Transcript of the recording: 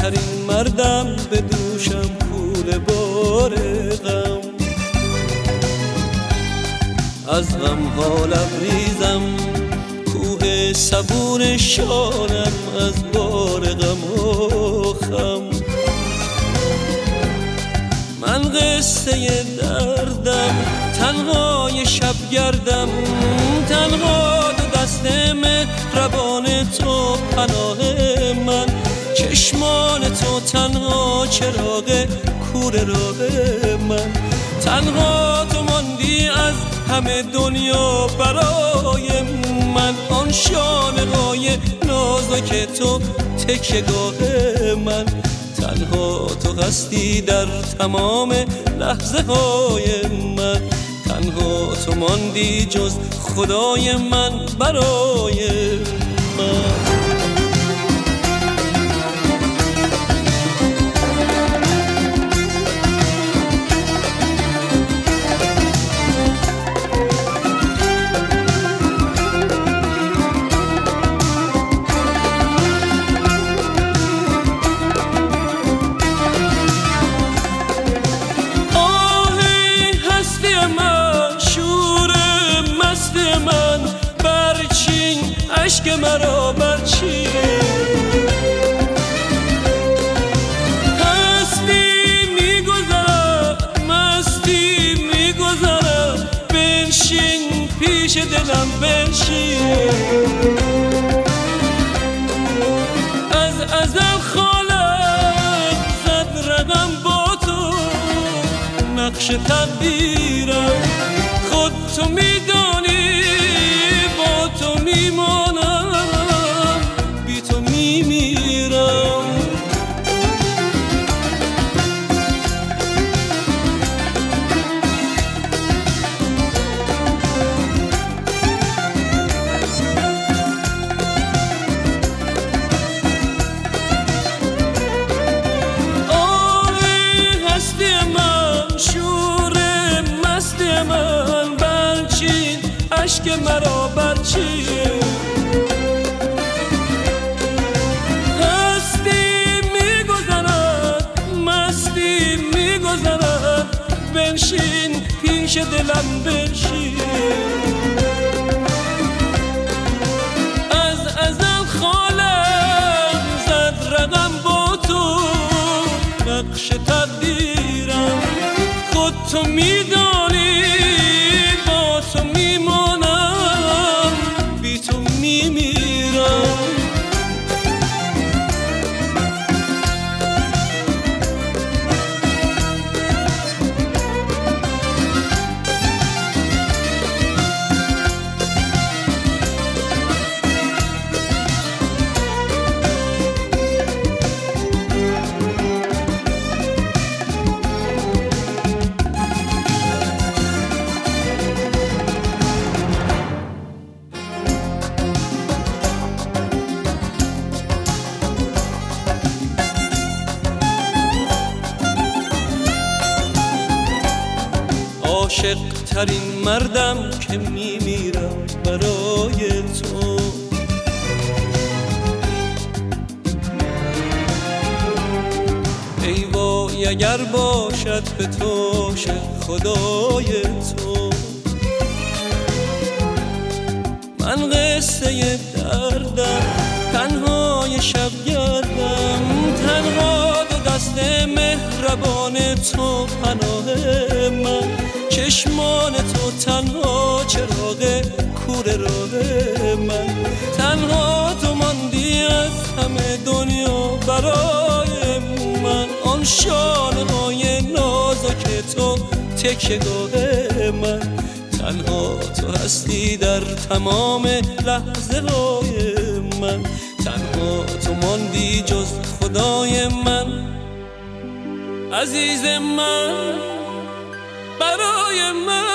عاشق‌ترین مردم به دوشم کوله بار غم. از غم‌ها لبریزم کوه صبور شانم از بار غم و خم. من قصه دردم تنهای شب گردم، تنها دو دست مهربان تو پناه من. چشمان تو تنها چراغ کور راه من، تنها تو ماندی از همه دنیا برای من. آن شانه‌های نازک تو تکیه‌گاه من، تنها تو هستی در تمام لحظه های من. تنها تو ماندی جز خدای من برای من. عشق مرا برچین، هستی میگذرد مستی میگذرد. بنشین پیش دلم بنشین، از ازل خالق زد رقم با تو نقش تقدیرم. خود تو میدانی با تو میمانم، بی تو میمیرم. آه هستی من شور مستی من، برچین عشق مرا برچین. هستی میگذرد مستی میگذرد. بنشین پیش دلم بنشین، از ازل خالق زد رقم با تو نقش تقدیرم. خود تو میدانی با تو میمانم، بی تو میمیرم. عاشق ترین مردم که میمیرم برای تو. ای وای اگر باشد به تو خدای تو. من قصه دردم تنهای شب گردم، تنها دو دست مهربان تو پناه من. چشمان تو تنها چراغ کور راه من، تنها تو ماندی از همه دنیا برای من. آن شانه‌های نازک تو تکیه‌گاه من، تنها تو هستی در تمام لحظه های من. تنها تو ماندی جز خدای من عزیز من برای من.